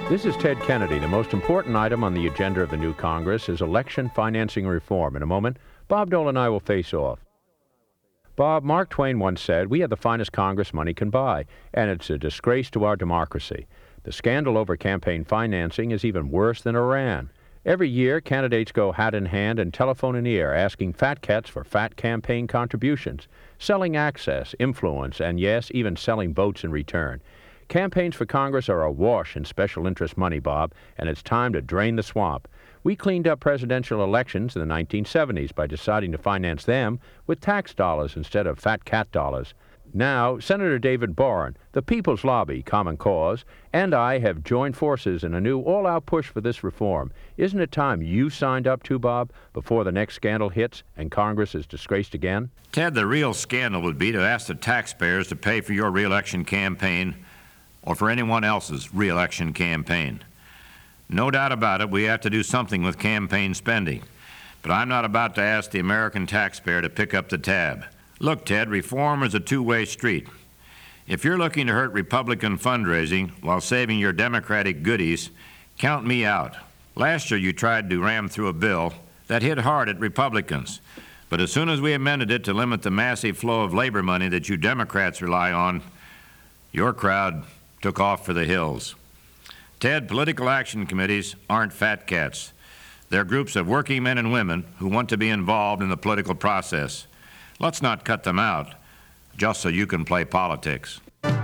This is Ted Kennedy. The most important item on the agenda of the new Congress is election financing reform. In a moment, Bob Dole and I will face off. Bob, Mark Twain once said, "We have the finest Congress money can buy, and it's a disgrace to our democracy." The scandal over campaign financing is even worse than Iran. Every year, candidates go hat in hand and telephone in ear, asking fat cats for fat campaign contributions, selling access, influence, and yes, even selling votes in return. Campaigns for Congress are awash in special interest money, Bob, and it's time to drain the swamp. We cleaned up presidential elections in the 1970s by deciding to finance them with tax dollars instead of fat cat dollars. Now, Senator David Boren, the People's Lobby, Common Cause, and I have joined forces in a new all-out push for this reform. Isn't it time you signed up to, Bob, before the next scandal hits and Congress is disgraced again? Ted, the real scandal would be to ask the taxpayers to pay for your re-election campaign or for anyone else's re-election campaign. No doubt about it, we have to do something with campaign spending. But I'm not about to ask the American taxpayer to pick up the tab. Look, Ted, reform is a two-way street. If you're looking to hurt Republican fundraising while saving your Democratic goodies, count me out. Last year you tried to ram through a bill that hit hard at Republicans. But as soon as we amended it to limit the massive flow of labor money that you Democrats rely on, your crowd took off for the hills. Ted, political action committees aren't fat cats. They're groups of working men and women who want to be involved in the political process. Let's not cut them out just so you can play politics.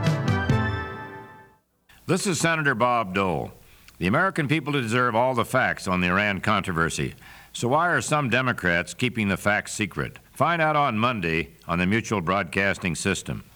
This is Senator Bob Dole. The American people deserve all the facts on the Iran controversy. So why are some Democrats keeping the facts secret? Find out on Monday on the Mutual Broadcasting System.